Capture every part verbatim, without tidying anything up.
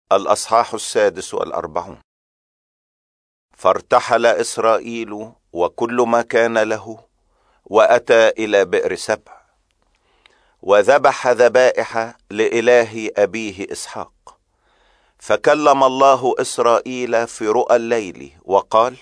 الأصحاح السادس والأربعون. فارتحل إسرائيل وكل ما كان له، وأتى إلى بئر سبع، وذبح ذبائح لإله أبيه إسحاق. فكلم الله إسرائيل في رؤى الليل وقال: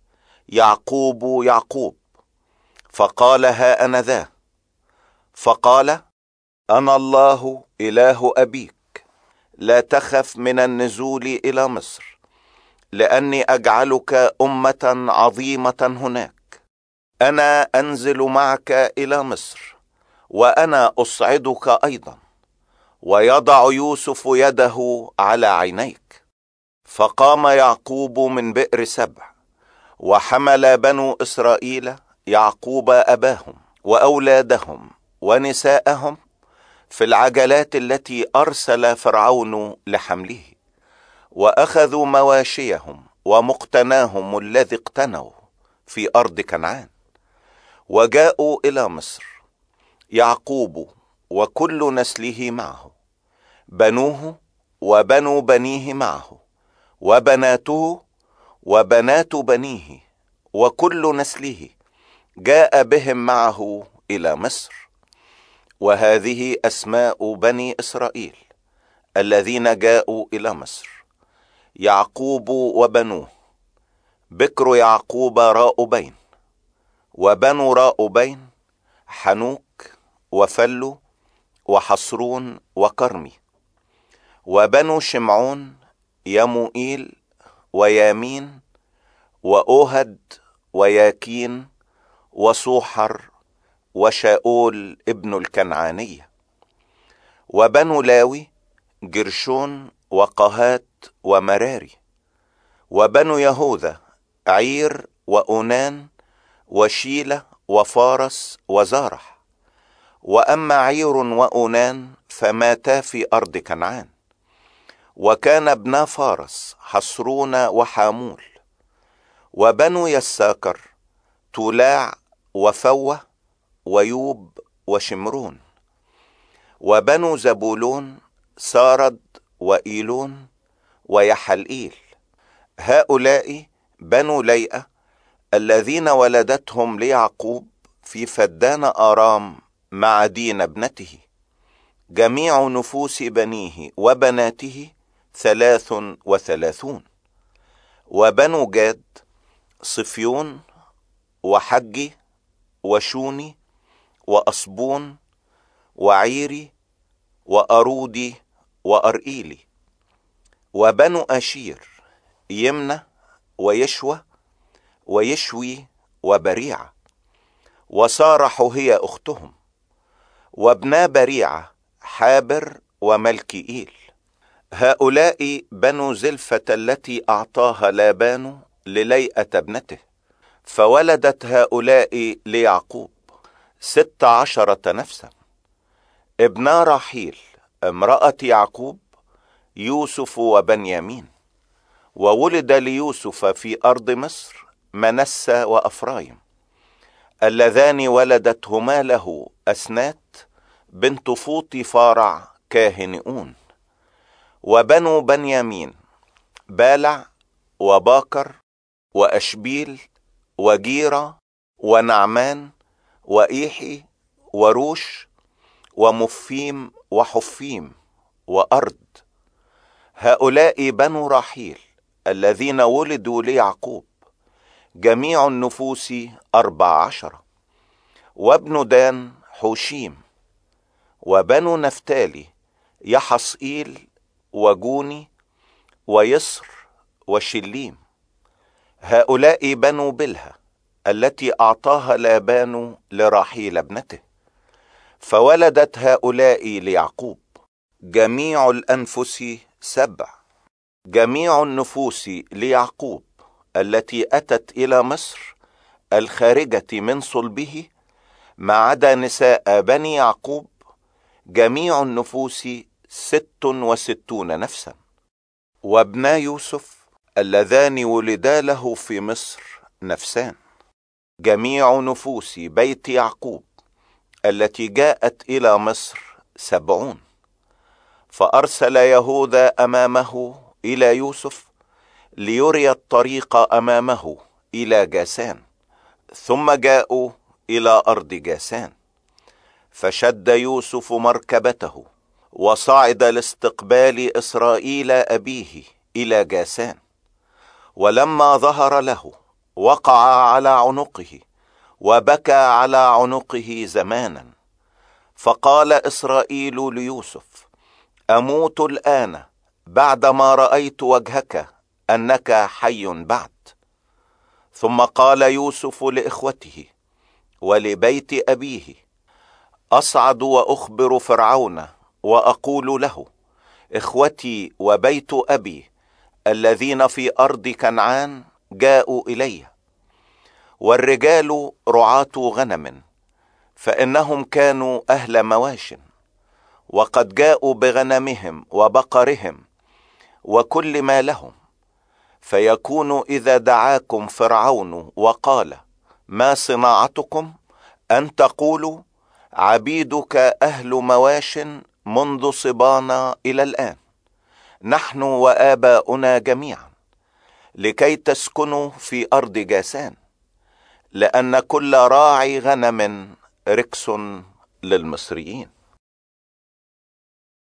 يعقوب يعقوب. فقال: ها أنا ذا. فقال: أنا الله إله أبيك، لا تخف من النزول إلى مصر، لأني أجعلك أمة عظيمة هناك. أنا أنزل معك إلى مصر، وأنا أصعدك أيضا، ويضع يوسف يده على عينيك. فقام يعقوب من بئر سبع، وحمل بنو إسرائيل يعقوب أباهم وأولادهم ونساءهم في العجلات التي أرسل فرعون لحمله، وأخذوا مواشيهم ومقتناهم الذي اقتنوا في أرض كنعان، وجاءوا إلى مصر، يعقوب وكل نسله معه، بنوه وبنو بنيه معه، وبناته وبنات بنيه، وكل نسله جاء بهم معه إلى مصر. وهذه أسماء بني إسرائيل الذين جاءوا إلى مصر: يعقوب وبنوه: بكر يعقوب راؤبين، وبنو راؤبين حنوك وفلو وحصرون وكرمي. وبنو شمعون يموئيل ويامين وأوهد وياكين وصوحر وشاؤول ابن الكنعانية. وبنو لاوي جرشون وقهات ومراري. وبنو يهوذا عير وأونان وشيلة وفارس وزارح. وأما عير وأونان فماتا في أرض كنعان. وكان ابنا فارس حصرون وحامول. وبنو يساكر تولاع وفوة ويوب وشمرون. وبنو زبولون سارد وإيلون ويحلئيل. هؤلاء بنو ليئة الذين ولدتهم ليعقوب في فدان آرام مع دين ابنته. جميع نفوس بنيه وبناته ثلاث وثلاثون. وبنو جاد صفيون وحجي وشوني وأصبون وعيري وأرودي وأرئيلي. وبنو أشير يمنة ويشوى ويشوي وبريعة، وسارح هي أختهم. وابنا بريعة حابر وملكيئيل. هؤلاء بنو زلفة التي أعطاها لابان لليئة ابنته. فولدت هؤلاء ليعقوب ست عشرة نفسا. ابنا راحيل امرأة يعقوب يوسف وبنيامين. وولد ليوسف في أرض مصر منسى وأفرايم، اللذان ولدتهما له أسنات بنت فوطي فارع كاهنئون. وبنو بنيامين بالع وباكر وأشبيل وجيرة ونعمان وإيحي وروش ومفيم وحفيم وأرض. هؤلاء بنو راحيل الذين ولدوا ليعقوب، جميع النفوس أربع عشرة. وابن دان حوشيم. وبنو نفتالي يحصئيل وجوني ويصر وشليم. هؤلاء بنو بلها التي أعطاها لابان لراحيل ابنته. فولدت هؤلاء ليعقوب جميع الأنفس سبع. جميع النفوس ليعقوب التي أتت إلى مصر الخارجة من صلبه، ما عدا نساء بني يعقوب، جميع النفوس ست وستون نفسا. وابنا يوسف اللذان ولدا له في مصر نفسان. جميع نفوس بيت يعقوب التي جاءت إلى مصر سبعون. فأرسل يهوذا أمامه إلى يوسف ليري الطريق أمامه إلى جاسان، ثم جاءوا إلى أرض جاسان. فشد يوسف مركبته وصعد لاستقبال إسرائيل أبيه إلى جاسان، ولما ظهر له وقع على عنقه وبكى على عنقه زمانا. فقال إسرائيل ليوسف: أموت الآن بعدما رأيت وجهك أنك حي بعد. ثم قال يوسف لإخوته ولبيت أبيه: أصعد وأخبر فرعون وأقول له: إخوتي وبيت أبي الذين في أرض كنعان جاءوا إلي، والرجال رعاة غنم، فإنهم كانوا أهل مواش، وقد جاءوا بغنمهم وبقرهم وكل ما لهم. فيكون إذا دعاكم فرعون وقال: ما صناعتكم؟ أن تقولوا: عبيدك أهل مواش منذ صبانا إلى الآن، نحن وآباؤنا جميعا، لكي تسكنوا في أرض جاسان، لأن كل راعي غنم ركس للمصريين.